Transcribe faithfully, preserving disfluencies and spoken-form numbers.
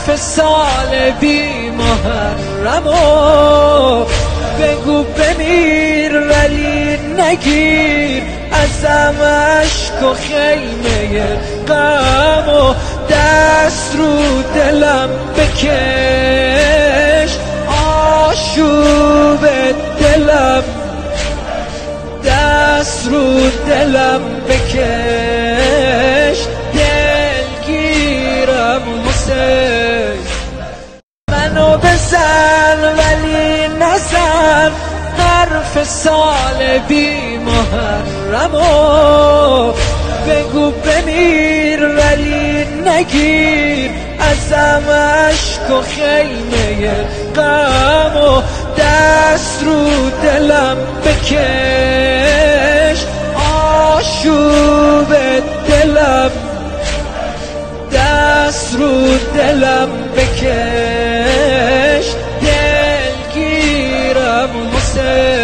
حرف سال بی محرمو بگو بمیر ولی نگیر ازم عشق و خیمه غمو دست رو دلم بکش آشوب دلم دست رو دلم بکش دلگیرم حسین منو بزن ولی نزن حرف سال بی محرمو بگو بمیر ولی نگیر ازم عشق و خیمه غمو دست رو دلم بکش آشوب دلم دست رو دلم بکش دلگیرم حسین